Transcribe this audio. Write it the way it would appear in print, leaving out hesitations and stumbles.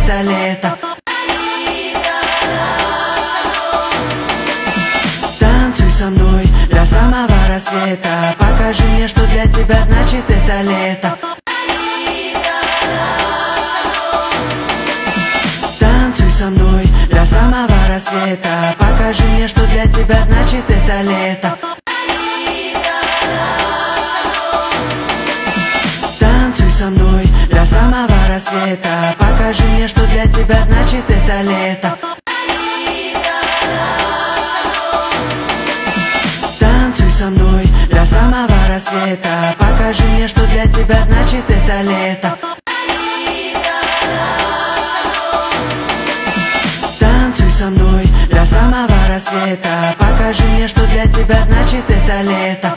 это лето. Танцуй со мной до самого рассвета, покажи мне, что для тебя значит это лето. Танцуй со мной до самого рассвета, покажи мне, что для тебя значит это лето. Танцуй со мной до самого рассвета, покажи мне, что для тебя значит это лето. Танцуй со мной до самого рассвета, покажи мне, что для тебя значит это лето. Танцуй со мной до самого рассвета, покажи мне, что для тебя значит это лето.